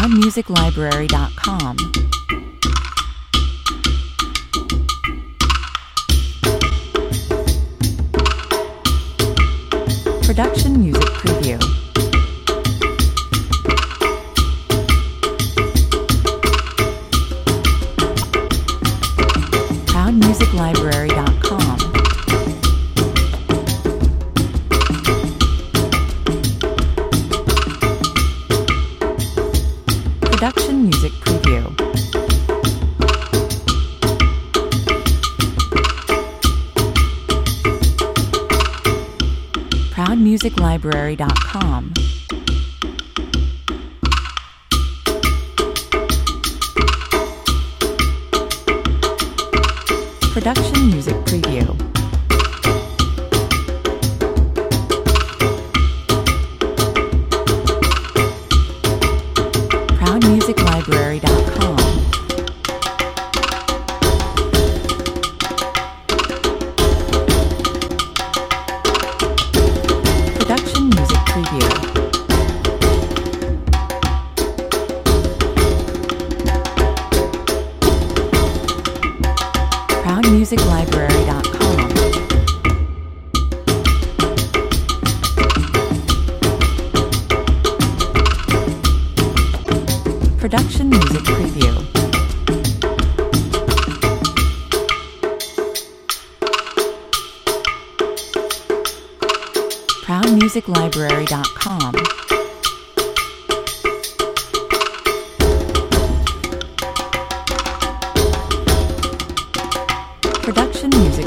ProudMusicLibrary.com. Production Music Preview. ProudMusicLibrary.com. Production Music Preview. ProudMusicLibrary.com. Production Music Preview. ProudMusicLibrary.com. Production Music Preview. ProudMusicLibrary.com. Production Music Preview. ProudMusicLibrary.com. Production Music